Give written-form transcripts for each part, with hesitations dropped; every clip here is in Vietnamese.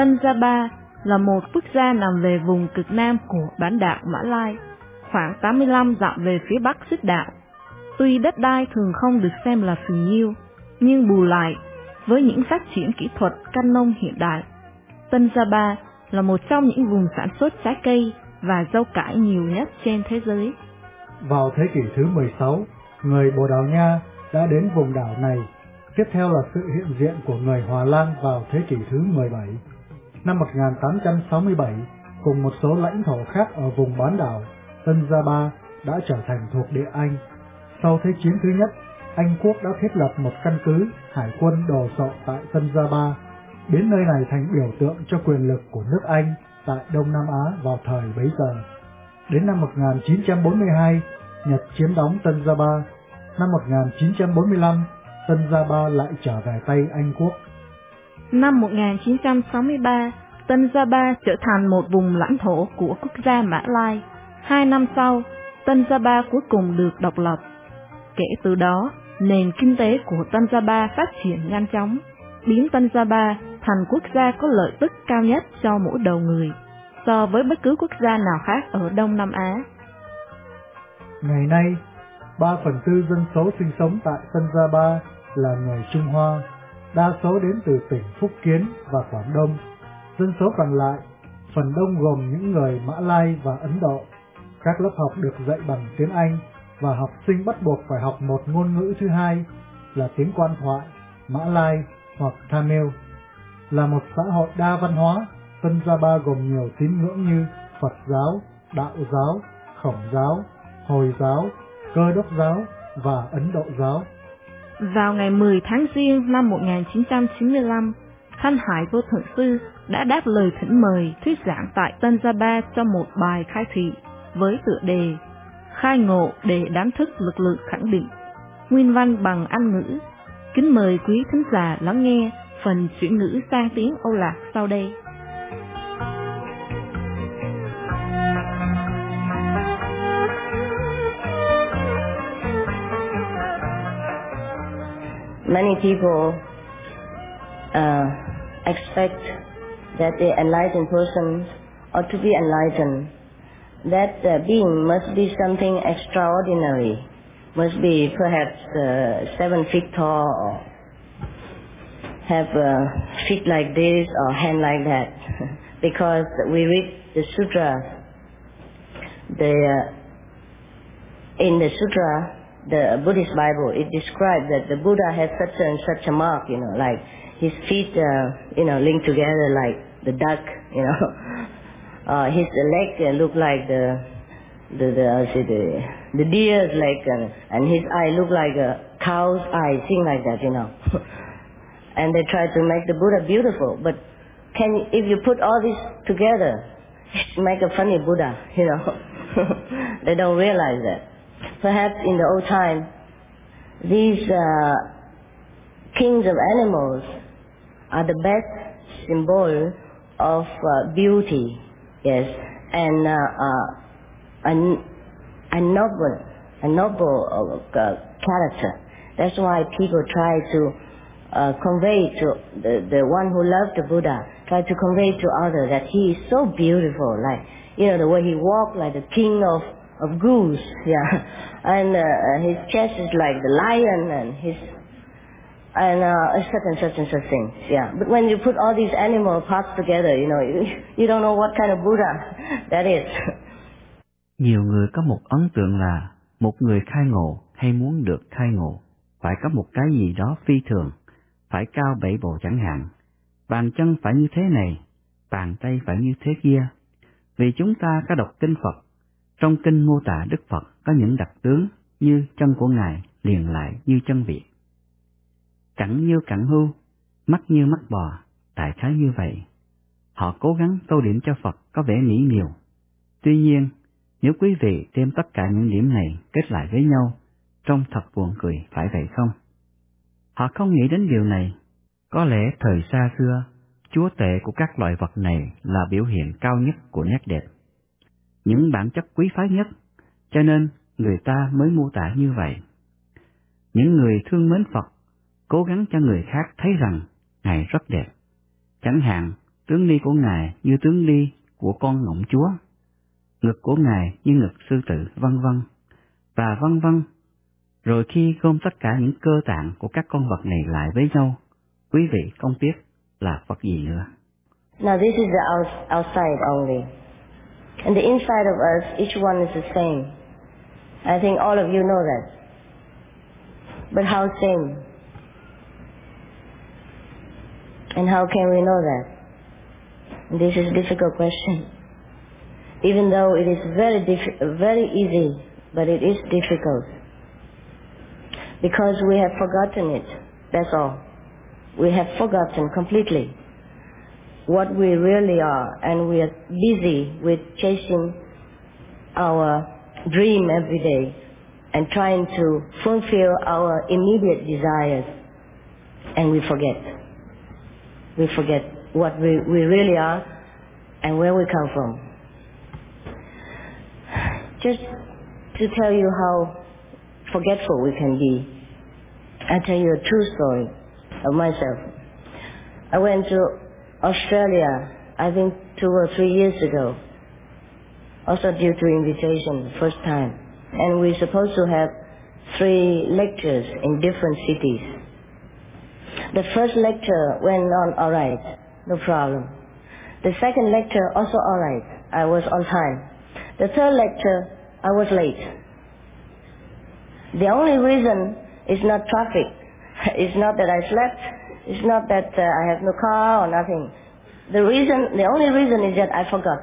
Tân Java là một quốc gia nằm về vùng cực nam của bán đảo Mã Lai, khoảng 85 dặm về phía bắc xích đạo. Tuy đất đai thường không được xem là phì nhiêu, nhưng bù lại, với những phát triển kỹ thuật căn nông hiện đại, Tân Java là một trong những vùng sản xuất trái cây và rau cải nhiều nhất trên thế giới. Vào thế kỷ thứ 16, người Bồ Đào Nha đã đến vùng đảo này. Tiếp theo là sự hiện diện của người Hòa Lan vào thế kỷ thứ 17. Năm 1867, cùng một số lãnh thổ khác ở vùng bán đảo, Tân Java đã trở thành thuộc địa Anh. Sau Thế chiến thứ nhất, Anh quốc đã thiết lập một căn cứ hải quân đồ sộ tại Tân Java, biến nơi này thành biểu tượng cho quyền lực của nước Anh tại Đông Nam Á vào thời bấy giờ. Đến năm 1942, Nhật chiếm đóng Tân Java. Năm 1945, Tân Java lại trở về tay Anh quốc. Năm 1963, Tân Java trở thành một vùng lãnh thổ của quốc gia Mã Lai. 2 năm sau, Tân Java cuối cùng được độc lập. Kể từ đó, nền kinh tế của Tân Java phát triển nhanh chóng, biến Tân Java thành quốc gia có lợi tức cao nhất cho mỗi đầu người, so với bất cứ quốc gia nào khác ở Đông Nam Á. Ngày nay, 3/4 dân số sinh sống tại Tân Java là người Trung Hoa, đa số đến từ tỉnh Phúc Kiến và Quảng Đông. Dân số còn lại, phần đông gồm những người Mã Lai và Ấn Độ. Các lớp học được dạy bằng tiếng Anh và học sinh bắt buộc phải học một ngôn ngữ thứ hai là tiếng quan thoại, Mã Lai hoặc Tamil. Là một xã hội đa văn hóa, Tân Java gồm nhiều tín ngưỡng như Phật giáo, Đạo giáo, Khổng giáo, Hồi giáo, Cơ đốc giáo và Ấn Độ giáo. Vào ngày 10 tháng Giêng năm 1995, Thanh Hải Vô Thượng Sư đã đáp lời thỉnh mời thuyết giảng tại Tân Java cho một bài khai thị với tựa đề Khai ngộ để đánh thức lực lượng khẳng định, nguyên văn bằng Anh ngữ. Kính mời quý thính giả lắng nghe phần chuyển ngữ sang tiếng Âu Lạc sau đây. Many people expect that the enlightened persons ought to be enlightened, that being must be something extraordinary, must be perhaps 7 feet tall, or have feet like this or hand like that. Because we read the sutra, in the sutra, the Buddhist Bible, it describes that the Buddha has such and such a mark, like his feet, linked together like the duck, his leg look like the deer's leg, and his eye look like a cow's eye, thing like that, And they try to make the Buddha beautiful, but if you put all this together, make a funny Buddha, They don't realize that. Perhaps in the old time, these kings of animals are the best symbol of beauty, yes, and a noble character. That's why people try to convey to the one who loved the Buddha, try to convey to others that he is so beautiful, like the way he walked, like the king of goose, and his chest is like the lion, and such and such things, But when you put all these animal parts together, you don't know what kind of Buddha that is. Nhiều người có một ấn tượng là một người khai ngộ hay muốn được khai ngộ phải có một cái gì đó phi thường, phải cao 7 bộ chẳng hạn, bàn chân phải như thế này, bàn tay phải như thế kia. Vì chúng ta có đọc kinh Phật, trong kinh mô tả Đức Phật có những đặc tướng như chân của Ngài liền lại như chân vịt, cẳng như cẳng hươu, mắt như mắt bò, đại khái như vậy. Họ cố gắng tô điểm cho Phật có vẻ mỹ miều. Tuy nhiên, nếu quý vị đem tất cả những điểm này kết lại với nhau, trông thật buồn cười, phải vậy không? Họ không nghĩ đến điều này. Có lẽ thời xa xưa, chúa tể của các loại vật này là biểu hiện cao nhất của nét đẹp, những bản chất quý phái nhất, cho nên người ta mới mô tả như vậy. Những người thương mến Phật cố gắng cho người khác thấy rằng Ngài rất đẹp. Chẳng hạn, Tướng đi của Ngài như tướng đi của con ngỗng chúa, ngực của Ngài như ngực sư tử, vân vân, và vân vân. Rồi khi gom tất cả những cơ tạng của các con vật này lại với nhau, quý vị không biết là vật gì nữa. Now this is the outside only. And the inside of us, each one is the same. I think all of you know that. But how same? And how can we know that? And this is a difficult question. Even though it is very easy, but it is difficult. Because we have forgotten it, that's all. We have forgotten completely what we really are, and we are busy with chasing our dream every day and trying to fulfill our immediate desires, and we forget. We forget what we really are and where we come from. Just to tell you how forgetful we can be, I'll tell you a true story of myself. I went to Australia, I think 2 or 3 years ago, also due to invitation, first time. And we're supposed to have 3 lectures in different cities. The first lecture went on all right, no problem. The second lecture also all right, I was on time. The third lecture, I was late. The only reason is not traffic. It's not that I slept. It's not that I have no car or nothing. The only reason is that I forgot.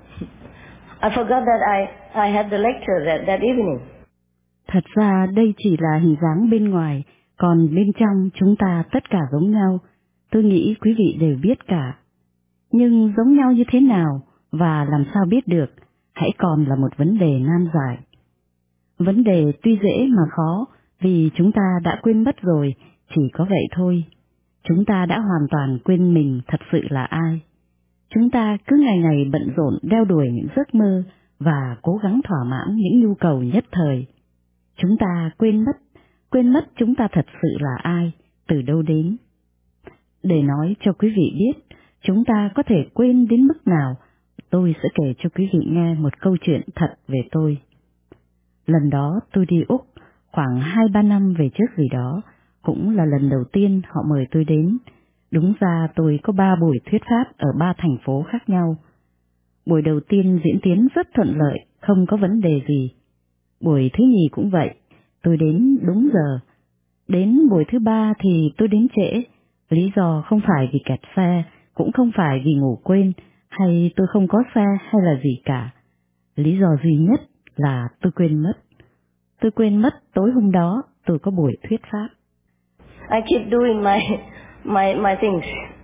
I forgot that I had the lecture that evening. Thật ra đây chỉ là hình dáng bên ngoài, còn bên trong chúng ta tất cả giống nhau. Tôi nghĩ quý vị đều biết cả. Nhưng giống nhau như thế nào và làm sao biết được, hãy còn là một vấn đề nan giải. Vấn đề tuy dễ mà khó, vì chúng ta đã quên mất rồi, chỉ có vậy thôi. Chúng ta đã hoàn toàn quên mình thật sự là ai. Chúng ta cứ ngày ngày bận rộn đeo đuổi những giấc mơ và cố gắng thỏa mãn những nhu cầu nhất thời. Chúng ta quên mất chúng ta thật sự là ai, từ đâu đến. Để nói cho quý vị biết, chúng ta có thể quên đến mức nào, tôi sẽ kể cho quý vị nghe một câu chuyện thật về tôi. Lần đó tôi đi Úc, khoảng 2-3 năm về trước gì đó, cũng là lần đầu tiên họ mời tôi đến. Đúng ra tôi có 3 buổi thuyết pháp ở 3 thành phố khác nhau. Buổi đầu tiên diễn tiến rất thuận lợi, không có vấn đề gì. Buổi thứ nhì cũng vậy, tôi đến đúng giờ. Đến buổi thứ 3 thì tôi đến trễ, lý do không phải vì kẹt xe, cũng không phải vì ngủ quên, hay tôi không có xe hay là gì cả. Lý do duy nhất là tôi quên mất. Tôi quên mất tối hôm đó tôi có buổi thuyết pháp. I keep doing my things.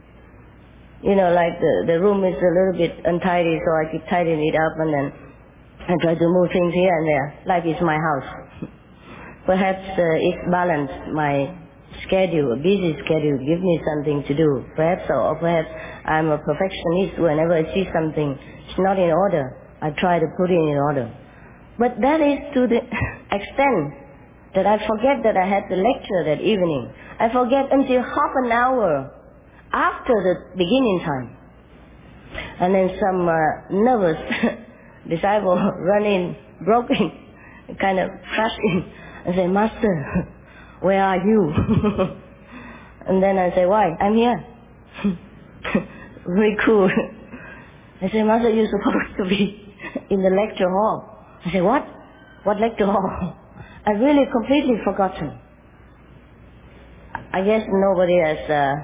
You know, like the room is a little bit untidy, so I keep tidying it up, and then I try to move things here and there, like it's my house. Perhaps it's balanced my schedule, a busy schedule, give me something to do. Perhaps so, or perhaps I'm a perfectionist. Whenever I see something it's not in order, I try to put it in order. But that is to the extent that I forget that I had the lecture that evening. I forget until half an hour after the beginning time. And then some nervous disciple run in, broke in, kind of crashed in, and say, "Master, where are you?" And then I say, "Why? I'm here." Very cool. I say, "Master, you're supposed to be in the lecture hall." I say, "What? What lecture hall?" I really completely forgotten. I guess nobody as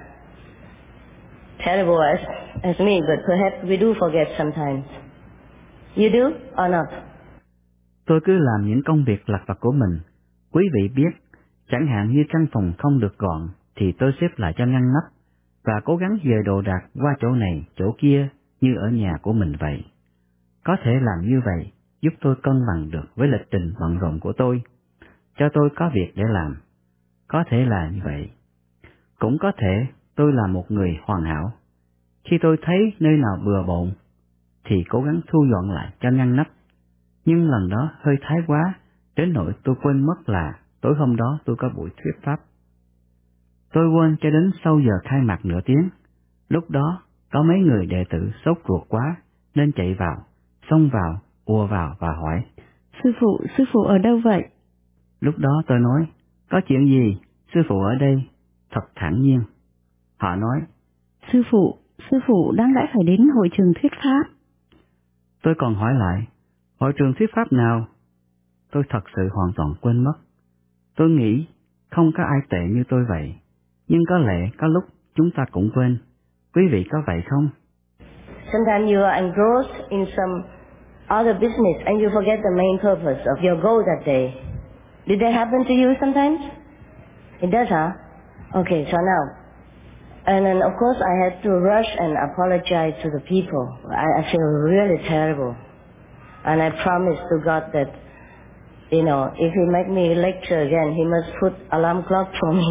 terrible as me, but perhaps we do forget sometimes. You do or not? Tôi cứ làm những công việc lặt vặt của mình. Quý vị biết, chẳng hạn như căn phòng không được gọn thì tôi xếp lại cho ngăn nắp và cố gắng dời đồ đạc qua chỗ này, chỗ kia như ở nhà của mình vậy. Có thể làm như vậy giúp tôi cân bằng được với lịch trình bận rộn của tôi, cho tôi có việc để làm. Có thể là như vậy. Cũng có thể tôi là một người hoàn hảo. Khi tôi thấy nơi nào bừa bộn thì cố gắng thu dọn lại cho ngăn nắp. Nhưng lần đó hơi thái quá, đến nỗi tôi quên mất là tối hôm đó tôi có buổi thuyết pháp. Tôi quên cho đến sau giờ khai mạc nửa tiếng. Lúc đó Có mấy người đệ tử sốt ruột quá, nên chạy vào, xông vào, ùa vào và hỏi: Sư phụ ở đâu vậy? Lúc đó tôi nói: có chuyện gì, sư phụ ở đây, thật thản nhiên. Họ nói: Sư phụ đáng lẽ phải đến hội trường thuyết pháp. Tôi còn hỏi lại: hội trường thuyết pháp nào? Tôi thật sự hoàn toàn quên mất. Tôi nghĩ không có ai tệ như tôi vậy, nhưng có lẽ có lúc chúng ta cũng quên. Quý vị có vậy không? Sometimes you are engrossed in some other business and you forget the main purpose of your goal that day. Did that happen to you sometimes? It does, huh? Okay, so now, and then of course I had to rush and apologize to the people. I feel really terrible. And I promised to God that, you know, if He make me lecture again, He must put alarm clock for me.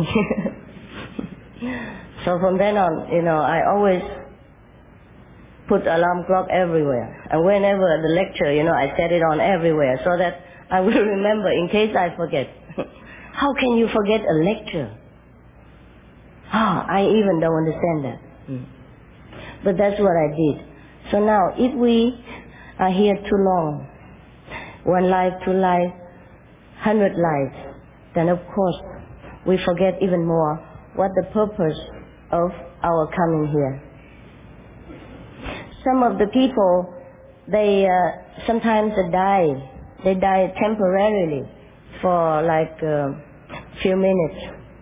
So from then on, you know, I always put alarm clock everywhere. And whenever the lecture, you know, I set it on everywhere so that I will remember in case I forget. How can you forget a lecture? I even don't understand that. But that's what I did. So now, if we are here too long, one life, two lives, 100 lives, then of course we forget even more what the purpose of our coming here. Some of the people, they sometimes die. They die temporarily for like a few minutes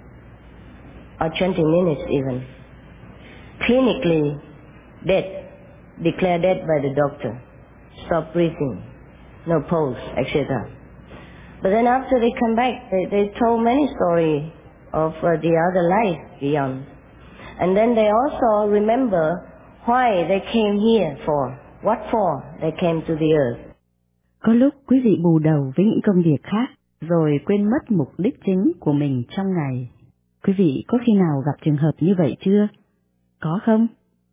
or 20 minutes even. Clinically dead, declared dead by the doctor. Stop breathing, no pulse, etc. But then after they come back, they told many stories of the other life beyond. And then they also remember why they came here for, what for they came to the earth. Có lúc quý vị bù đầu với những công việc khác, rồi quên mất mục đích chính của mình trong ngày. Quý vị có khi nào gặp trường hợp như vậy chưa? Có không?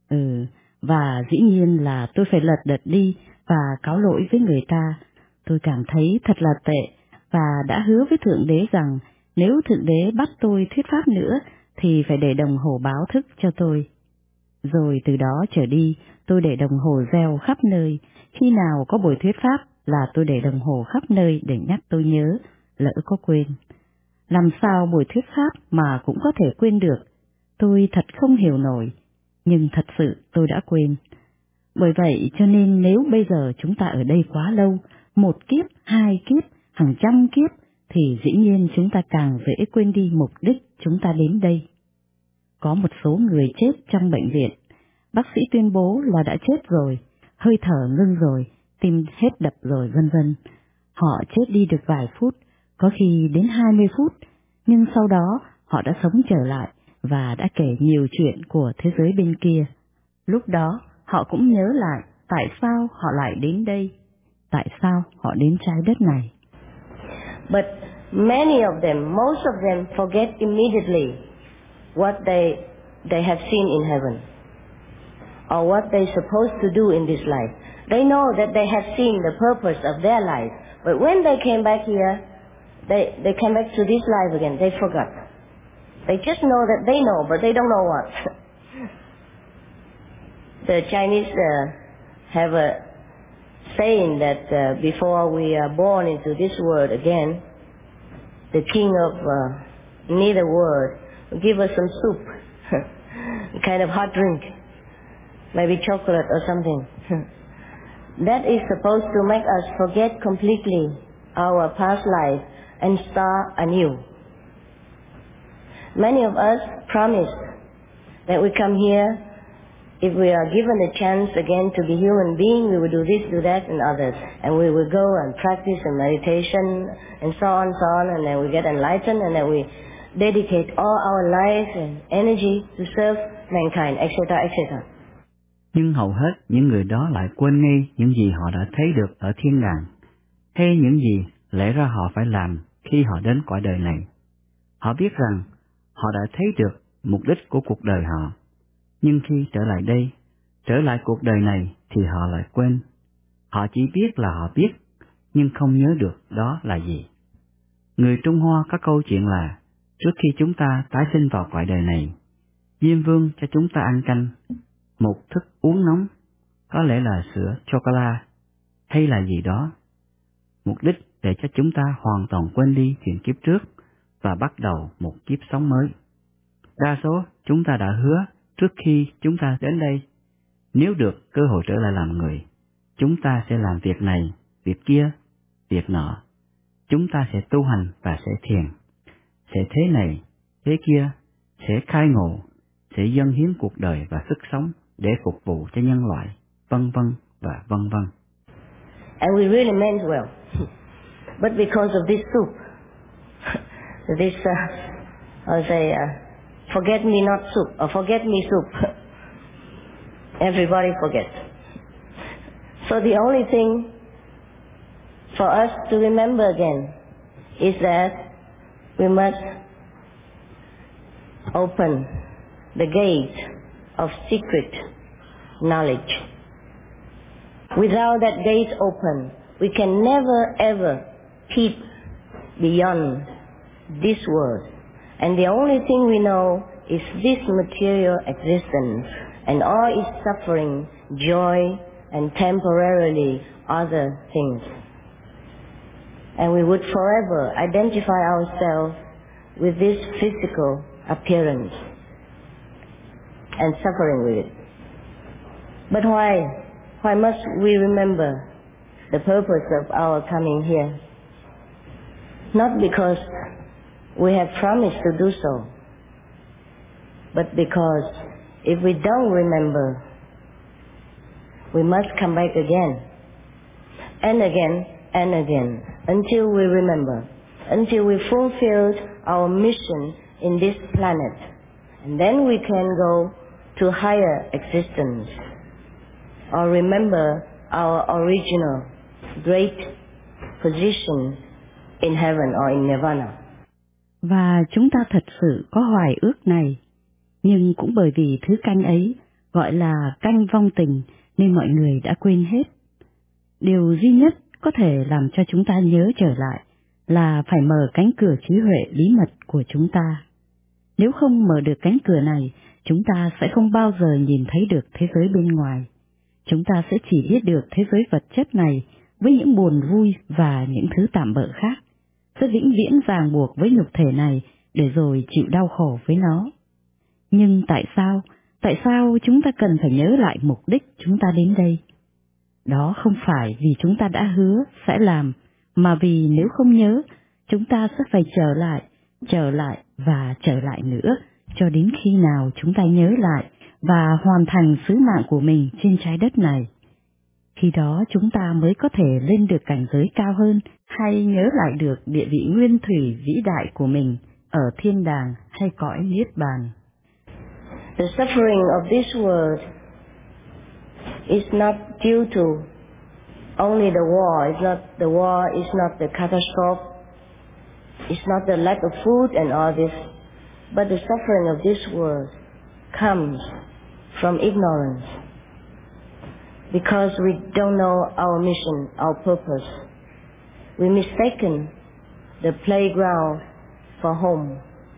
Và dĩ nhiên là tôi phải lật đật đi và cáo lỗi với người ta. Tôi cảm thấy thật là tệ và đã hứa với Thượng Đế rằng nếu Thượng Đế bắt tôi thuyết pháp nữa thì phải để đồng hồ báo thức cho tôi. Rồi từ đó trở đi, tôi để đồng hồ reo khắp nơi. Khi nào có buổi thuyết pháp là tôi để đồng hồ khắp nơi để nhắc tôi nhớ, lỡ có quên. Làm sao buổi thuyết pháp mà cũng có thể quên được? Tôi thật không hiểu nổi, nhưng thật sự tôi đã quên. Bởi vậy cho nên nếu bây giờ chúng ta ở đây quá lâu, 1 kiếp, 2 kiếp, hàng trăm kiếp, thì dĩ nhiên chúng ta càng dễ quên đi mục đích chúng ta đến đây. Có một số người chết trong bệnh viện, bác sĩ tuyên bố là đã chết rồi, hơi thở ngưng rồi, tim hết đập rồi vân vân. Họ chết đi được vài phút, có khi đến 20 phút, nhưng sau đó họ đã sống trở lại và đã kể nhiều chuyện của thế giới bên kia. Lúc đó họ cũng nhớ lại tại sao họ lại đến đây, tại sao họ đến trái đất này. But many of them, most of them forget immediately what they have seen in heaven or what they're supposed to do in this life. They know that they have seen the purpose of their life, but when they came back here, they came back to this life again. They forgot. They just know that they know, but they don't know what. The Chinese have a saying that before we are born into this world again, the king of neither world will give us some soup, kind of hot drink, maybe chocolate or something. That is supposed to make us forget completely our past life and start anew. Many of us promised that we come here, if we are given a chance again to be human being, we will do this, do that, and others. And we will go and practice and meditation, and so on, and then we get enlightened, and then we dedicate all our life and energy to serve mankind, etc., etc. Nhưng hầu hết những người đó lại quên ngay những gì họ đã thấy được ở thiên đàng, hay những gì lẽ ra họ phải làm khi họ đến cõi đời này. Họ biết rằng họ đã thấy được mục đích của cuộc đời họ, nhưng khi trở lại đây, trở lại cuộc đời này thì họ lại quên. Họ chỉ biết là họ biết, nhưng không nhớ được đó là gì. Người Trung Hoa có câu chuyện là, trước khi chúng ta tái sinh vào cõi đời này, Diêm Vương cho chúng ta ăn canh, một thức uống nóng, có lẽ là sữa chocolate hay là gì đó, mục đích để cho chúng ta hoàn toàn quên đi chuyện kiếp trước và bắt đầu một kiếp sống mới. Đa số chúng ta đã hứa trước khi chúng ta đến đây, nếu được cơ hội trở lại làm người, chúng ta sẽ làm việc này, việc kia, việc nọ. Chúng ta sẽ tu hành và sẽ thiền, sẽ thế này, thế kia, sẽ khai ngộ, sẽ dâng hiến cuộc đời và sức sống để phục vụ cho nhân loại, vân vân và vân vân. And we really meant well. But because of this soup, this, forget me not soup, or forget me soup, everybody forgets. So the only thing for us to remember again is that we must open the gate of secret knowledge. Without that gate open, we can never ever peep beyond this world. And the only thing we know is this material existence and all its suffering, joy, and temporarily other things. And we would forever identify ourselves with this physical appearance and suffering with it. But why must we remember the purpose of our coming here? Not because we have promised to do so, but because if we don't remember, we must come back again and again and again until we remember, until we fulfilled our mission in this planet, and then we can go to higher existence or remember our original great position in heaven or in nirvana. Và chúng ta thật sự có hoài ước này, nhưng cũng bởi vì thứ canh ấy gọi là canh vong tình nên mọi người đã quên hết. Điều duy nhất có thể làm cho chúng ta nhớ trở lại là phải mở cánh cửa trí huệ bí mật của chúng ta. Nếu không mở được cánh cửa này, chúng ta sẽ không bao giờ nhìn thấy được thế giới bên ngoài. Chúng ta sẽ chỉ biết được thế giới vật chất này với những buồn vui và những thứ tạm bợ khác, sẽ vĩnh viễn ràng buộc với nhục thể này để rồi chịu đau khổ với nó. Nhưng tại sao chúng ta cần phải nhớ lại mục đích chúng ta đến đây? Đó không phải vì chúng ta đã hứa sẽ làm, mà vì nếu không nhớ, chúng ta sẽ phải trở lại và trở lại nữa, cho đến khi nào chúng ta nhớ lại và hoàn thành sứ mạng của mình trên trái đất này. Khi đó chúng ta mới có thể lên được cảnh giới cao hơn, hay nhớ lại được địa vị nguyên thủy vĩ đại của mình ở thiên đàng hay cõi niết bàn. The suffering of this world is not due to only the war. The war is not the catastrophe. It's not the lack of food and all this. But the suffering of this world comes from ignorance. Because we don't know our mission, our purpose. We mistaken the playground for home.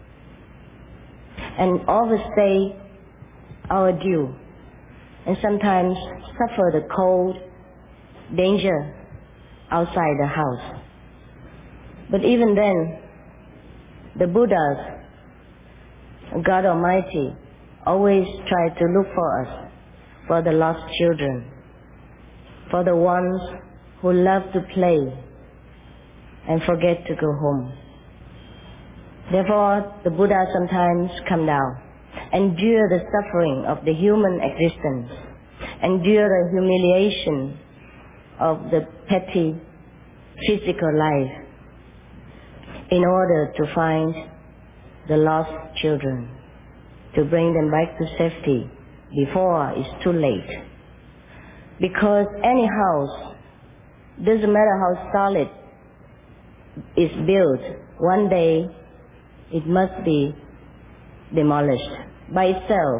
And overstay our due. And sometimes suffer the cold, danger outside the house. But even then, the Buddhas, God Almighty, always try to look for us, for the lost children, for the ones who love to play and forget to go home. Therefore, the Buddha sometimes come down, endure the suffering of the human existence, endure the humiliation of the petty physical life, in order to find the lost children, to bring them back to safety before it's too late. Because any house, doesn't matter how solid it's built, one day it must be demolished by itself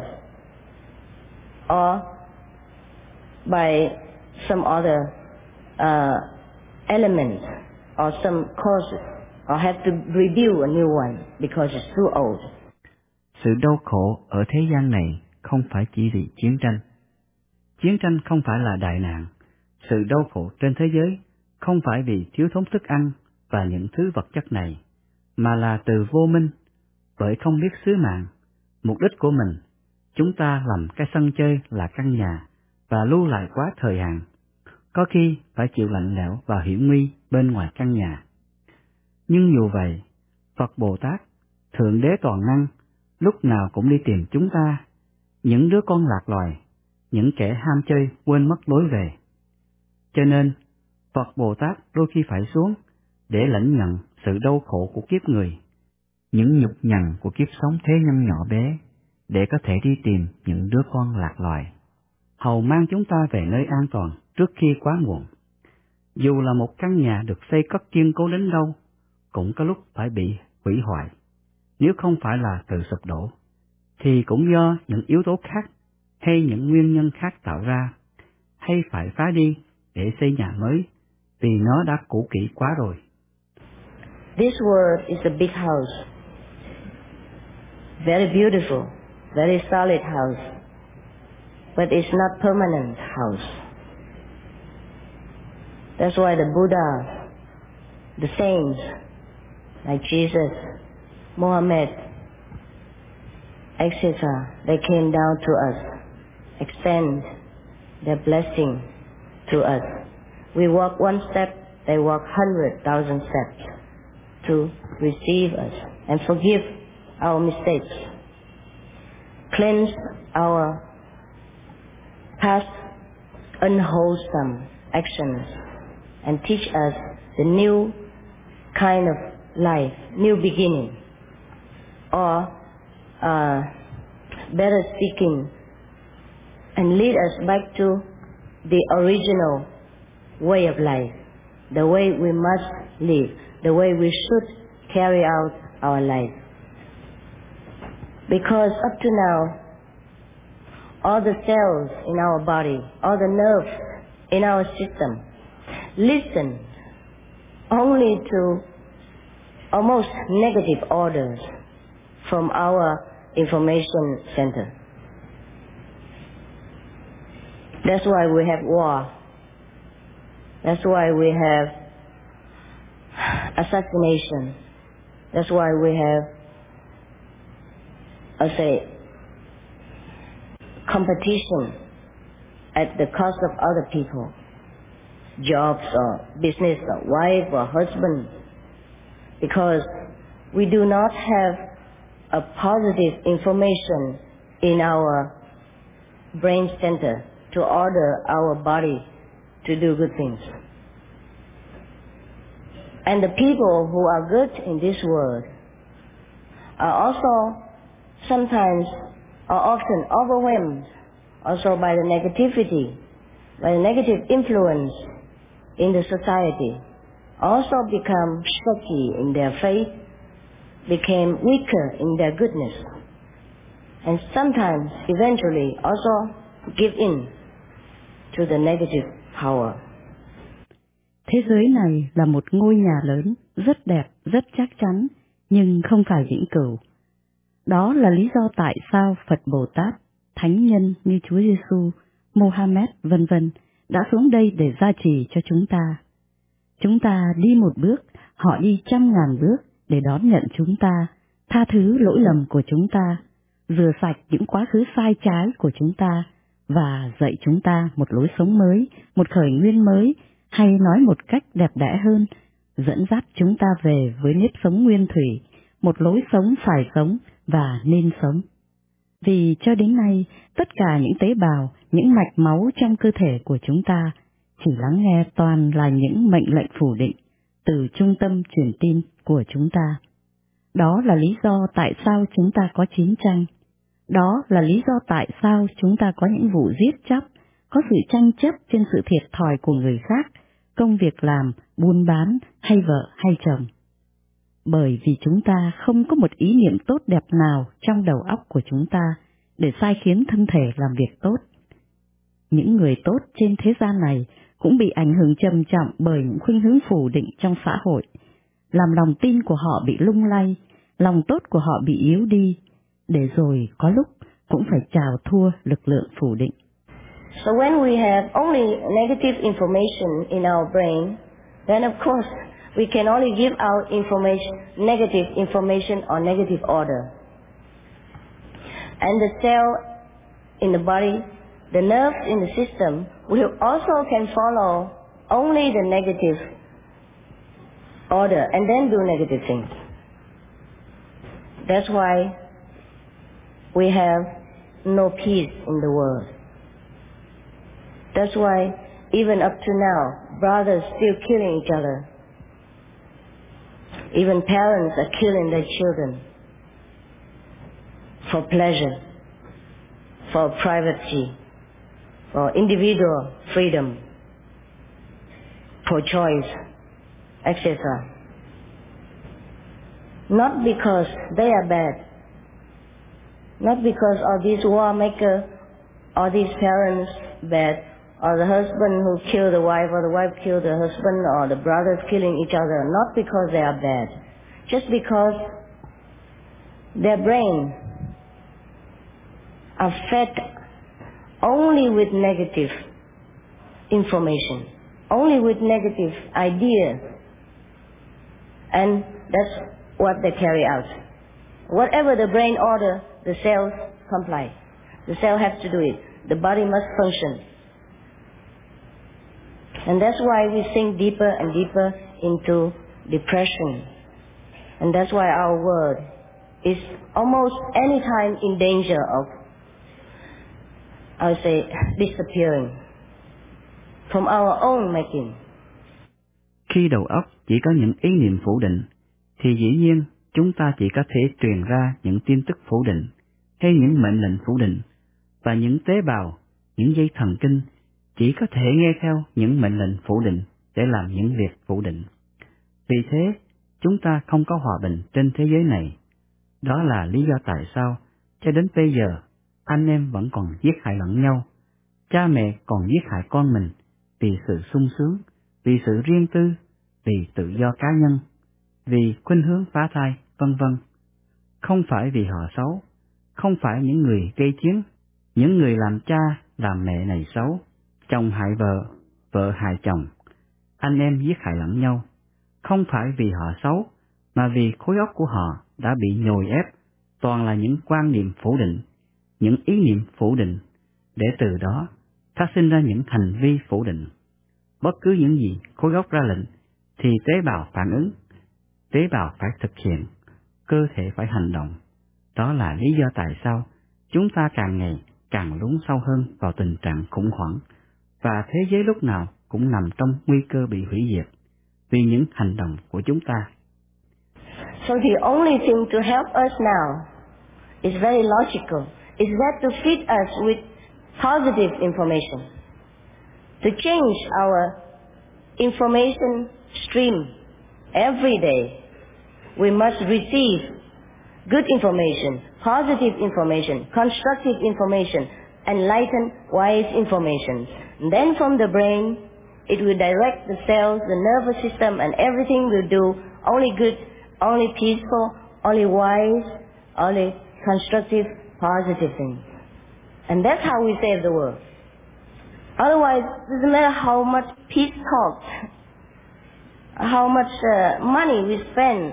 or by some other element or some causes, or have to rebuild a new one because it's too old. Sự đau khổ ở thế gian này không phải chỉ vì chiến tranh, chiến tranh không phải là đại nạn, sự đau khổ trên thế giới không phải vì thiếu thốn thức ăn và những thứ vật chất này, mà là từ vô minh, bởi không biết sứ mạng, mục đích của mình. Chúng ta làm cái sân chơi là căn nhà và lưu lại quá thời hạn, có khi phải chịu lạnh lẽo và hiểm nguy bên ngoài căn nhà. Nhưng dù vậy, Phật Bồ Tát, Thượng Đế Toàn Năng, lúc nào cũng đi tìm chúng ta, những đứa con lạc loài, những kẻ ham chơi quên mất lối về. Cho nên, Phật Bồ Tát đôi khi phải xuống để lãnh nhận sự đau khổ của kiếp người, những nhục nhằn của kiếp sống thế nhân nhỏ bé, để có thể đi tìm những đứa con lạc loài, hầu mang chúng ta về nơi an toàn trước khi quá muộn. Dù là một căn nhà được xây cất kiên cố đến đâu, cũng có lúc phải bị hủy hoại. Nếu không phải là từ sụp đổ, thì cũng do những yếu tố khác hay những nguyên nhân khác tạo ra, hay phải phá đi để xây nhà mới, vì nó đã cũ kỹ quá rồi. This world is a big house, very beautiful, very solid house, but it's not permanent house. That's why the Buddha, the saints like Jesus, Muhammad, etc., they came down to us, extend their blessing to us. We walk one step, they walk 100,000 steps to receive us and forgive our mistakes, cleanse our past unwholesome actions, and teach us the new kind of life, new beginning, or better speaking, and lead us back to the original way of life, the way we must live, the way we should carry out our life. Because up to now, all the cells in our body, all the nerves in our system, listen only to almost negative orders from our information center. That's why we have war. That's why we have assassination. That's why we have, competition at the cost of other people, jobs or business or wife or husband, because we do not have a positive information in our brain center to order our body to do good things. And the people who are good in this world are also sometimes or often overwhelmed also by the negativity, by the negative influence in the society, also become shaky in their faith, became weaker in their goodness, and sometimes eventually also give in to the negative power. Thế giới này là một ngôi nhà lớn, rất đẹp, rất chắc chắn, nhưng không phải vĩnh cửu. Đó là lý do tại sao Phật Bồ Tát, thánh nhân như Chúa Giêsu, Mohammed vân vân đã xuống đây để gia trì cho chúng ta. Chúng ta đi một bước, họ đi 100.000 bước để đón nhận chúng ta, tha thứ lỗi lầm của chúng ta, rửa sạch những quá khứ sai trái của chúng ta và dạy chúng ta một lối sống mới, một khởi nguyên mới, hay nói một cách đẹp đẽ hơn, dẫn dắt chúng ta về với nếp sống nguyên thủy, một lối sống phải sống và nên sống. Vì cho đến nay, tất cả những tế bào, những mạch máu trong cơ thể của chúng ta chỉ lắng nghe toàn là những mệnh lệnh phủ định từ trung tâm truyền tin của chúng ta. Đó là lý do tại sao chúng ta có chiến tranh. Đó là lý do tại sao chúng ta có những vụ giết chóc, có sự tranh chấp trên sự thiệt thòi của người khác, công việc làm, buôn bán, hay vợ hay chồng. Bởi vì chúng ta không có một ý niệm tốt đẹp nào trong đầu óc của chúng ta để sai khiến thân thể làm việc tốt. Những người tốt trên thế gian này cũng bị ảnh hưởng trầm trọng bởi những khuynh hướng phủ định trong xã hội, làm lòng tin của họ bị lung lay, lòng tốt của họ bị yếu đi, để rồi có lúc cũng phải chào thua lực lượng phủ định. So when we have only negative information in our brain, then of course we can only give out negative information or negative order. And the cell in the body, the nerves in the system, will also can follow only the negative order and then do negative things. That's why we have no peace in the world. That's why even up to now, brothers still killing each other. Even parents are killing their children for pleasure, for privacy, for individual freedom, for choice, etc. Not because they are bad, not because of these war makers or these parents bad, or the husband who killed the wife, or the wife killed the husband, or the brothers killing each other, not because they are bad, just because their brain are fed only with negative information, only with negative ideas, and that's what they carry out. Whatever the brain order, the cells comply. The cell has to do it. The body must function. And that's why we sink deeper and deeper into depression. And that's why our world is almost any time in danger of, I would say, disappearing from our own making. Khi đầu óc chỉ có những ý niệm phủ định, thì dĩ nhiên chúng ta chỉ có thể truyền ra những tin tức phủ định, hay những mệnh lệnh phủ định, và những tế bào, những dây thần kinh chỉ có thể nghe theo những mệnh lệnh phủ định để làm những việc phủ định. Vì thế, chúng ta không có hòa bình trên thế giới này. Đó là lý do tại sao, cho đến bây giờ, anh em vẫn còn giết hại lẫn nhau, cha mẹ còn giết hại con mình vì sự sung sướng, vì sự riêng tư, vì tự do cá nhân, vì khuynh hướng phá thai, vân vân. Không phải vì họ xấu, không phải những người gây chiến, những người làm cha, làm mẹ này xấu, chồng hại vợ, vợ hại chồng, anh em giết hại lẫn nhau. Không phải vì họ xấu, mà vì khối óc của họ đã bị nhồi ép, toàn là những quan niệm phủ định, những ý niệm phủ định, để từ đó phát sinh ra những hành vi phủ định. Bất cứ những gì khối óc ra lệnh, thì tế bào phản ứng, tế bào phải thực hiện, cơ thể phải hành động. Đó là lý do tại sao chúng ta càng ngày càng lún sâu hơn vào tình trạng khủng hoảng, và thế giới lúc nào cũng nằm trong nguy cơ bị hủy diệt vì những hành động của chúng ta. So the only thing to help us now is very logical, is that to feed us with positive information, to change our information stream every day. We must receive good information, positive information, constructive information, enlightened, wise information. And then from the brain, it will direct the cells, the nervous system, and everything will do only good, only peaceful, only wise, only constructive, positive things. And that's how we save the world. Otherwise, it doesn't matter how much peace talks, how much money we spend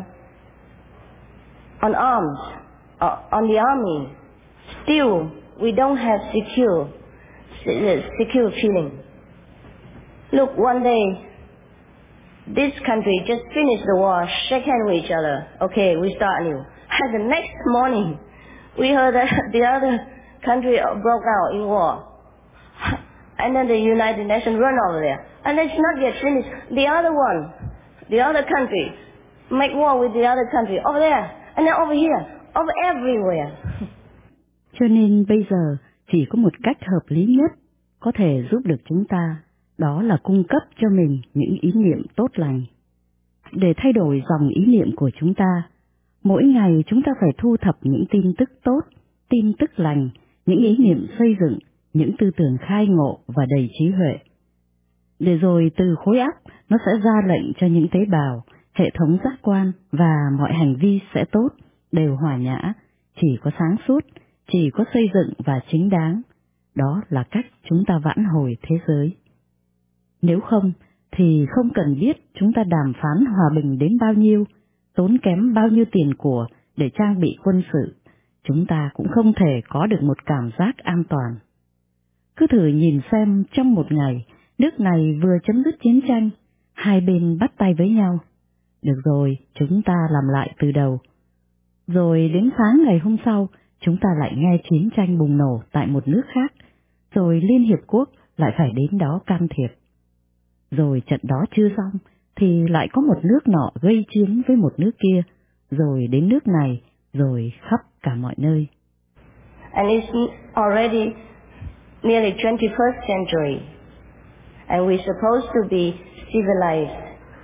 on arms, on the army, still we don't have secure feeling. Look, one day, this country just finished the war, shake hands with each other. Okay, we start anew. And the next morning, we heard that the other country broke out in war. And then the United Nations run over there. And it's not yet finished. The other one, the other country, make war with the other country over there, and then over here, over everywhere. Cho nên bây giờ chỉ có một cách hợp lý nhất có thể giúp được chúng ta, đó là cung cấp cho mình những ý niệm tốt lành. Để thay đổi dòng ý niệm của chúng ta, mỗi ngày chúng ta phải thu thập những tin tức tốt, tin tức lành, những ý niệm xây dựng, những tư tưởng khai ngộ và đầy trí huệ. Để rồi từ khối óc nó sẽ ra lệnh cho những tế bào, hệ thống giác quan và mọi hành vi sẽ tốt, đều hòa nhã, chỉ có sáng suốt, chỉ có xây dựng và chính đáng. đó là cách chúng ta vãn hồi thế giới. Nếu không, thì không cần biết chúng ta đàm phán hòa bình đến bao nhiêu, tốn kém bao nhiêu tiền của để trang bị quân sự, chúng ta cũng không thể có được một cảm giác an toàn. Cứ thử nhìn xem trong một ngày, nước này vừa chấm dứt chiến tranh, hai bên bắt tay với nhau. Được rồi, chúng ta làm lại từ đầu. Rồi đến sáng ngày hôm sau, chúng ta lại nghe chiến tranh bùng nổ tại một nước khác, rồi Liên Hiệp Quốc lại phải đến đó can thiệp. Rồi trận đó chưa xong, thì lại có một nước nọ gây chiến với một nước kia, rồi đến nước này, rồi khắp cả mọi nơi. And it's already nearly 21st century, and we're supposed to be civilized,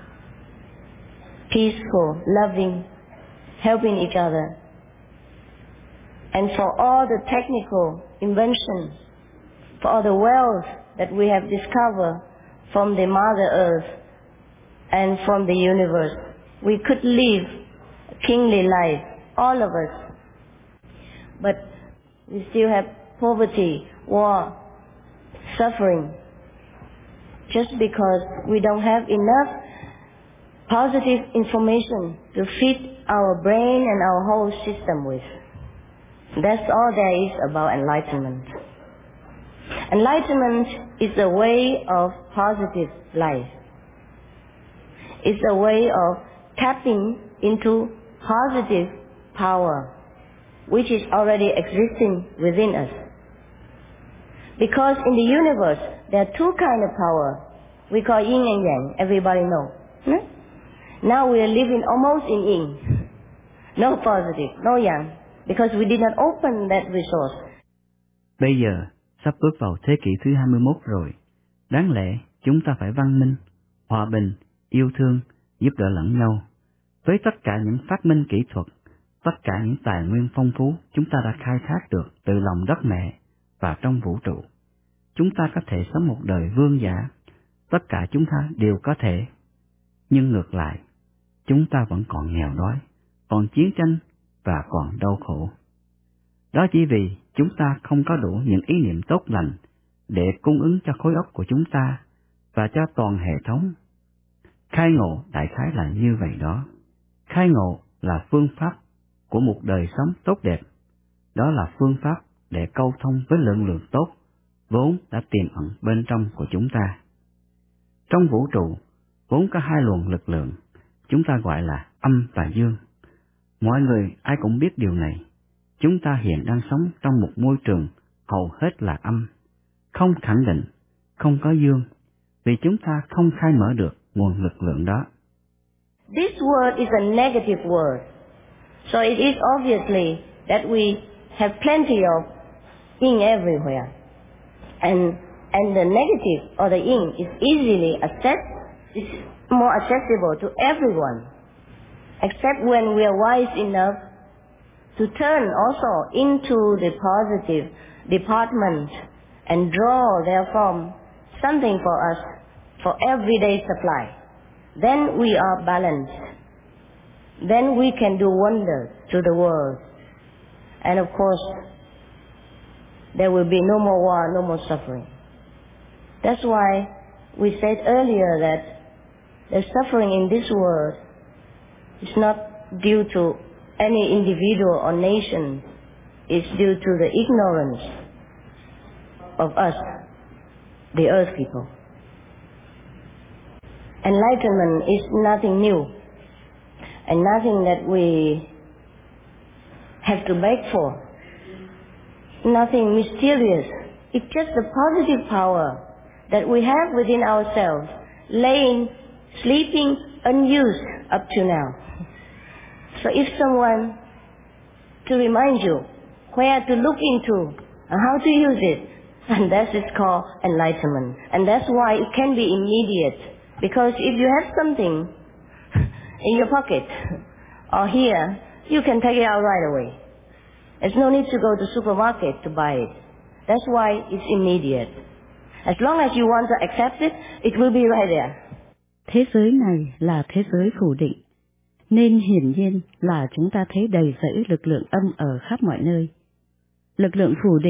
peaceful, loving, helping each other. And for all the technical inventions, for all the wealth that we have discovered from the Mother Earth and from the universe, we could live a kingly life, all of us. But we still have poverty, war, suffering, just because we don't have enough positive information to feed our brain and our whole system with. That's all there is about enlightenment. Enlightenment is a way of positive life. It's a way of tapping into positive power, which is already existing within us. Because in the universe, there are two kinds of power. We call yin and yang, everybody knows. Now we are living almost in yin. No positive, no yang, because we did not open that resource. Bây giờ, sắp bước vào thế kỷ thứ 21 rồi. Đáng lẽ chúng ta phải văn minh, hòa bình, yêu thương, giúp đỡ lẫn nhau. Với tất cả những phát minh kỹ thuật, tất cả những tài nguyên phong phú chúng ta đã khai thác được từ lòng đất mẹ và trong vũ trụ. Chúng ta có thể sống một đời vương giả, tất cả chúng ta đều có thể. Nhưng ngược lại, chúng ta vẫn còn nghèo đói, còn chiến tranh và còn đau khổ. Đó chỉ vì chúng ta không có đủ những ý niệm tốt lành để cung ứng cho khối óc của chúng ta và cho toàn hệ thống. Khai ngộ đại khái là như vậy đó. Khai ngộ là phương pháp của một đời sống tốt đẹp. Đó là phương pháp để câu thông với lượng tốt vốn đã tiềm ẩn bên trong của chúng ta. Trong vũ trụ, vốn có hai luồng lực lượng, chúng ta gọi là âm và dương. Mọi người ai cũng biết điều này. Chúng ta hiện đang sống trong một môi trường hầu hết là âm, không khẳng định, không có dương, vì chúng ta không khai mở được nguồn lực lượng đó. This word is a negative word, so it is obviously that we have plenty of yin everywhere, and the negative or the yin is easily is more accessible to everyone, except when we are wise enough to turn also into the positive department and draw therefrom something for us for everyday supply. Then we are balanced. Then we can do wonders to the world. And of course, there will be no more war, no more suffering. That's why we said earlier that the suffering in this world is not due to any individual or nation. It's due to the ignorance of us, the earth people. Enlightenment is nothing new and nothing that we have to beg for. Nothing mysterious. It's just the positive power that we have within ourselves, sleeping unused up to now. So if someone to remind you where to look into and how to use it, and that is called enlightenment. And that's why it can be immediate. Because if you have something in your pocket or here, you can take it out right away. There's no need to go to supermarket to buy it. That's why it's immediate. As long as you want to accept it, it will be right there. Thế giới này là thế giới phủ định, nên hiển nhiên là chúng ta thấy đầy rẫy lực lượng âm ở khắp mọi nơi. Lực lượng phủ định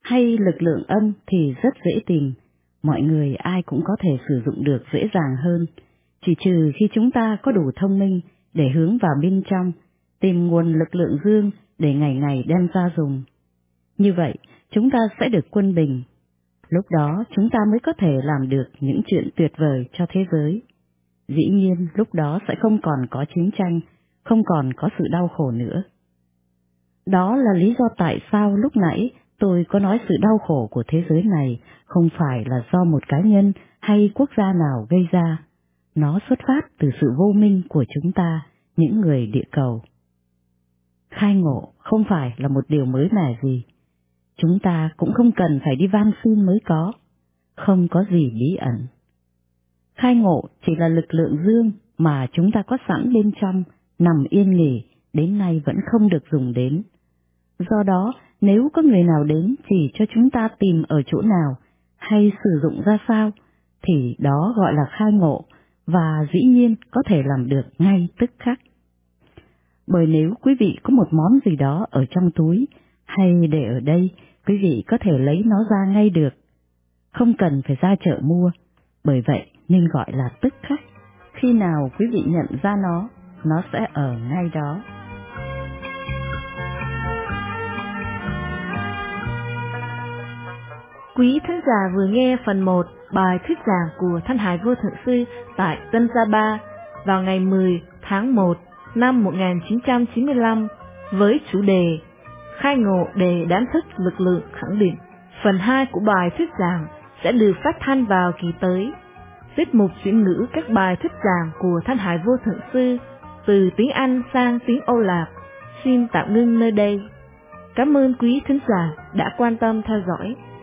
hay lực lượng âm thì rất dễ tìm, mọi người ai cũng có thể sử dụng được dễ dàng hơn, chỉ trừ khi chúng ta có đủ thông minh để hướng vào bên trong, tìm nguồn lực lượng dương để ngày ngày đem ra dùng. Như vậy, chúng ta sẽ được quân bình. Lúc đó chúng ta mới có thể làm được những chuyện tuyệt vời cho thế giới. Dĩ nhiên lúc đó sẽ không còn có chiến tranh, không còn có sự đau khổ nữa. Đó là lý do tại sao lúc nãy tôi có nói sự đau khổ của thế giới này không phải là do một cá nhân hay quốc gia nào gây ra. Nó xuất phát từ sự vô minh của chúng ta, những người địa cầu. Khai ngộ không phải là một điều mới mẻ gì. Chúng ta cũng không cần phải đi van xin mới có. Không có gì bí ẩn. Khai ngộ chỉ là lực lượng dương mà chúng ta có sẵn bên trong, nằm yên nghỉ, đến nay vẫn không được dùng đến. Do đó, nếu có người nào đến chỉ cho chúng ta tìm ở chỗ nào, hay sử dụng ra sao, thì đó gọi là khai ngộ, và dĩ nhiên có thể làm được ngay tức khắc. Bởi nếu quý vị có một món gì đó ở trong túi, hay để ở đây, quý vị có thể lấy nó ra ngay được. Không cần phải ra chợ mua, bởi vậy nên gọi là tức khắc. Khi nào quý vị nhận ra nó sẽ ở ngay đó. Quý thính giả vừa nghe phần 1 bài thuyết giảng của Thanh Hải Vô Thượng Sư tại Tân Gia Ba vào ngày 10 tháng 1 năm 1995 với chủ đề Khai ngộ để đánh thức lực lượng khẳng định. Phần 2 của bài thuyết giảng sẽ được phát thanh vào kỳ tới. Tiết mục chuyển ngữ các bài thuyết giảng của Thanh Hải Vô Thượng Sư từ tiếng Anh sang tiếng Âu Lạc xin tạm ngưng nơi đây. Cảm ơn quý thính giả đã quan tâm theo dõi.